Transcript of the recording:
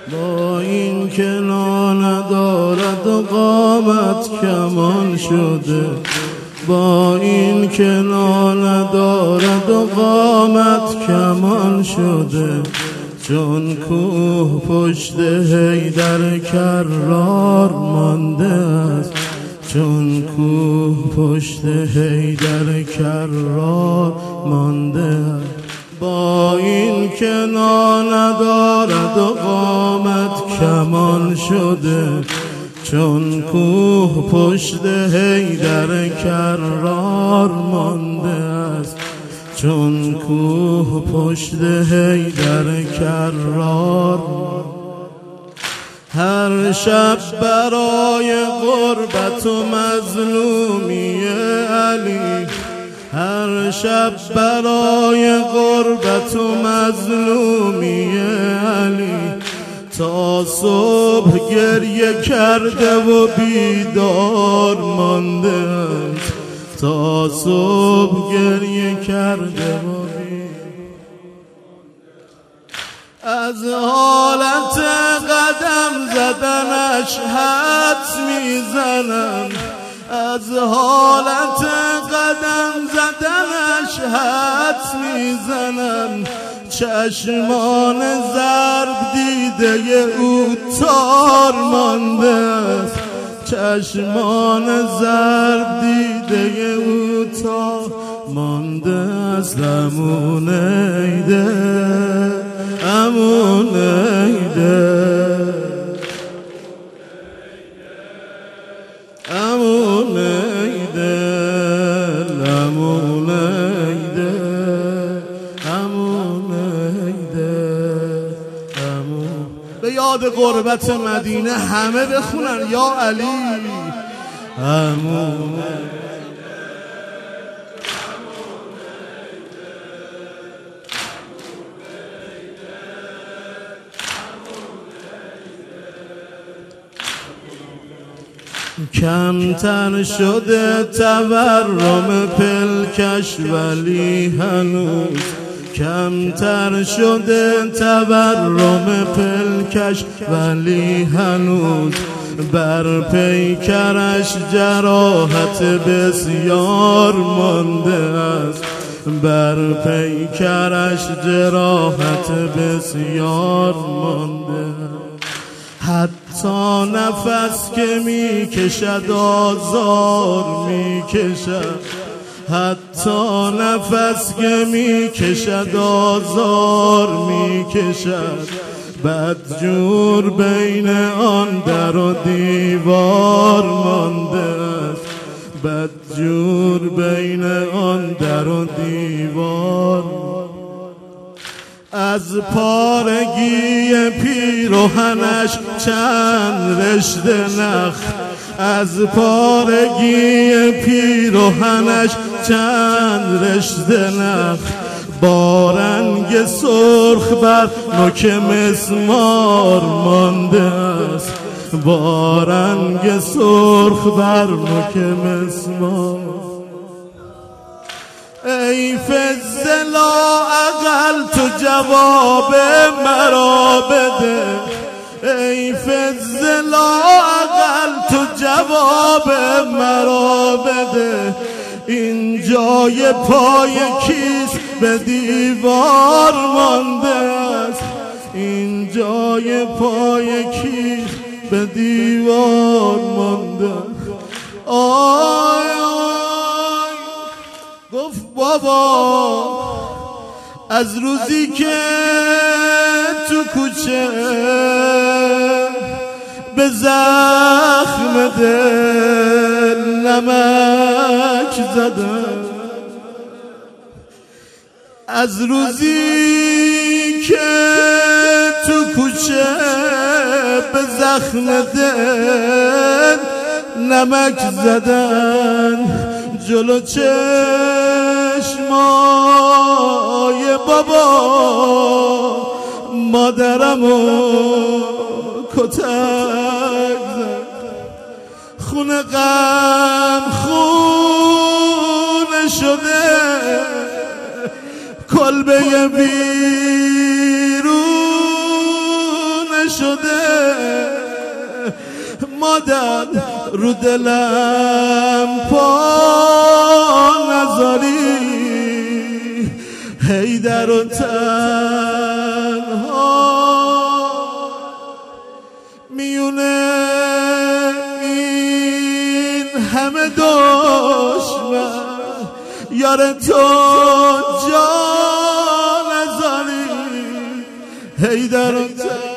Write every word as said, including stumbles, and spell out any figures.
با این که ندارد و قامت کمان شده، با این که ندارد و قامت کمان شده، چون کوه پشت حیدر کرار مانده است، چون کوه پشت حیدر کرار مانده است. با این که ندارد و قامت کمان شده، چون کوه پشت حیدر کرار مانده است، چون کوه پشت حیدر کرار. هر شب برای غربت و مظلومی علی، هر شب برای غربت و مظلومی علی، تا صبح گریه کرده و بیدار مانده است، تا صبح گریه کرده و بیدار. از حالت قدم زدنش حدس میزنم، از حالت قدم زدنش حدس میزنم، چشمان ضرب دیده او تار مانده است، چشمان ضرب دیده او تار مانده است. امون ایده، امون ایده، امون ایده، امون ایده، امون ایده، امون. به یاد غربت مدینه همه بخونن یا علی. امون کمتر شده تورم پلکش ولی هنوز، کمتر شده تورم پلکش ولی هنوز، بر پیکرش جراحت بسیار مانده است، بر پیکرش جراحت بسیار مانده است. حتی نفس که می کشد آزار می کشد، حتی نفس که می کشد آزار می کشد، بدجور بین آن در و دیوار مانده است، بدجور بین آن در و دیوار. از پارگی پیراهنش چند رشته نخ، از پارگی پیراهنش چند رشته نخ، با رنگ سرخ بر نوک مسمار مانده است، با رنگ سرخ بر نوک مسمار. ای فضلا اقل تو جواب مرا بده، ای فضلا اقل تو جواب مرا بده، این جای پای کیست به دیوار مانده است، این جای پای کیست به دیوار مانده است. آی آی گفت بابا از روزی که تو کوچه به زخم دل نمک زدم، از روزی که تو کوچه به زخم دل نمک زدن، جلو چشمای بابا مادرمو کتک زد، خونه غم خونه شده، کلبه بیرون شده مادر رو دلم پا نذاری حیدر و تنها میونه این همه دشمن یار تو جا نذاری حیدر و تنها